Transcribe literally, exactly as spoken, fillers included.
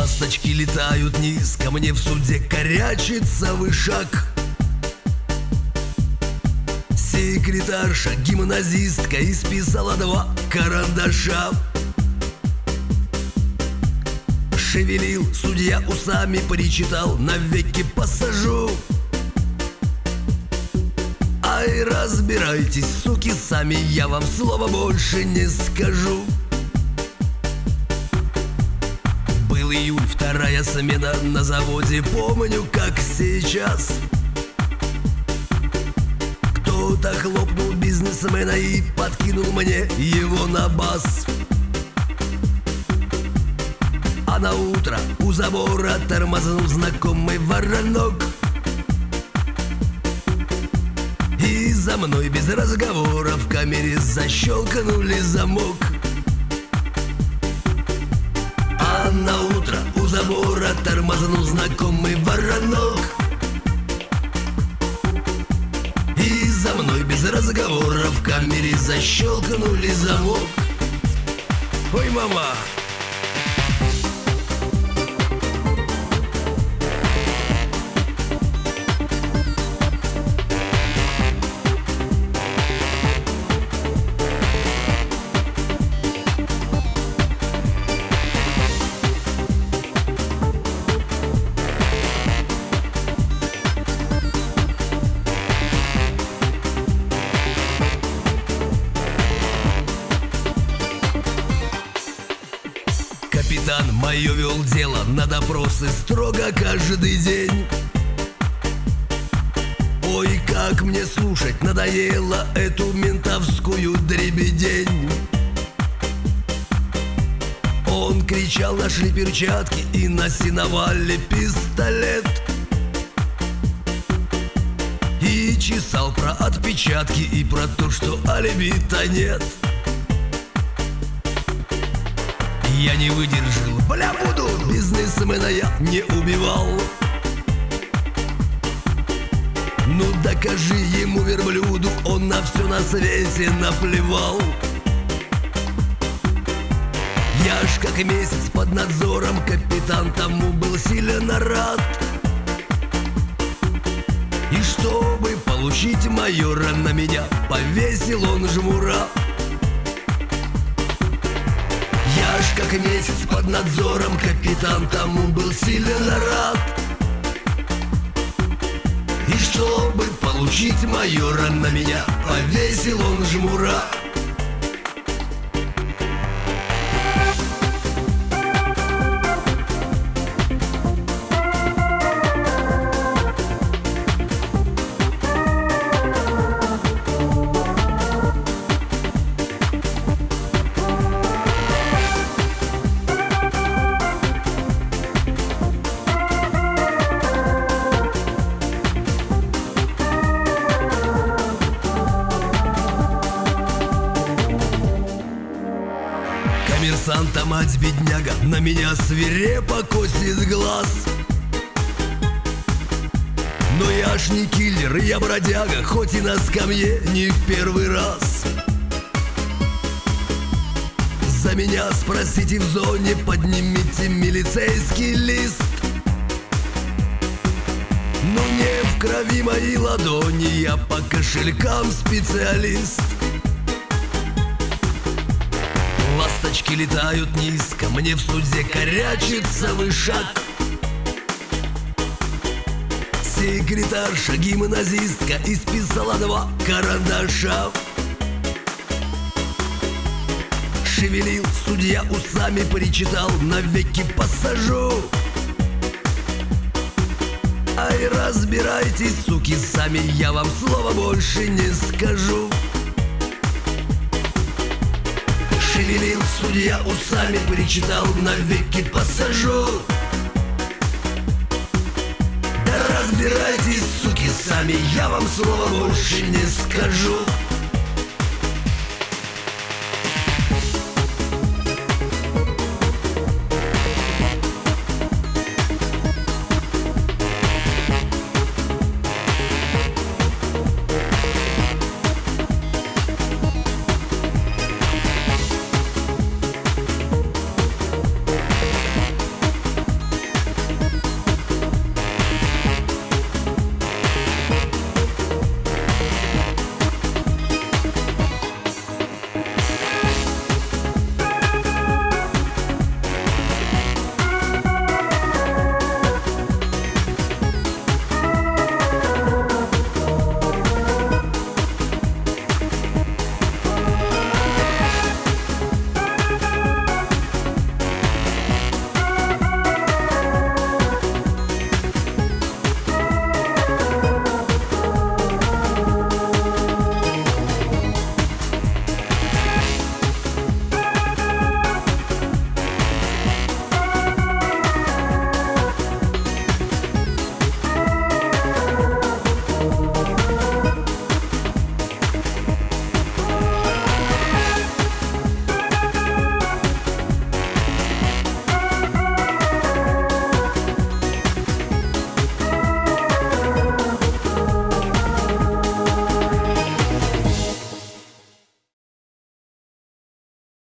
Ласточки летают низко, мне в суде корячится вышаг. Секретарша, гимназистка, исписала два карандаша. Шевелил судья усами, причитал: навеки посажу. Ай, разбирайтесь, суки, сами, я вам слова больше не скажу. Был июль, вторая смена на заводе, помню, как сейчас. Кто-то хлопнул бизнесмена и подкинул мне его на бас. А на утро у забора тормознул знакомый воронок. И за мной без разговора в камере защелкнули замок. А на утро у забора тормознул знакомый воронок. И за мной без разговора в камере защелкнули замок. Ой, мама! Капитан мое вел дело на допросы строго каждый день. Ой, как мне слушать надоело эту ментовскую дребедень. Он кричал: нашли перчатки и на сеновале пистолет. И чесал про отпечатки и про то, что алиби-то нет. Я не выдержал: бля, буду, бизнесмена я не убивал. Ну докажи ему, верблюду, он на все на свете наплевал. Я ж как месяц под надзором, капитан тому был сильно рад. И чтобы получить майора, на меня повесил он жмура. Я ж как месяц под надзором, капитан тому был сильно рад. И чтобы получить майора, на меня повесил он жмура. Коммерсанта мать бедняга на меня свирепо косит глаз. Но я ж не киллер, я бродяга, хоть и на скамье не в первый раз. За меня спросите в зоне, поднимите милицейский лист. Но не в крови мои ладони, я по кошелькам специалист. Ласточки летают низко, мне в суде корячится вышаг. Секретарша, гимназистка, исписала два карандаша. Шевелил судья усами, причитал: навеки посажу. Ай, разбирайтесь, суки, сами, я вам слова больше не скажу. Шевелил судья усами, причитал: навеки посажу. Да разбирайтесь, суки, сами, я вам слова больше не скажу.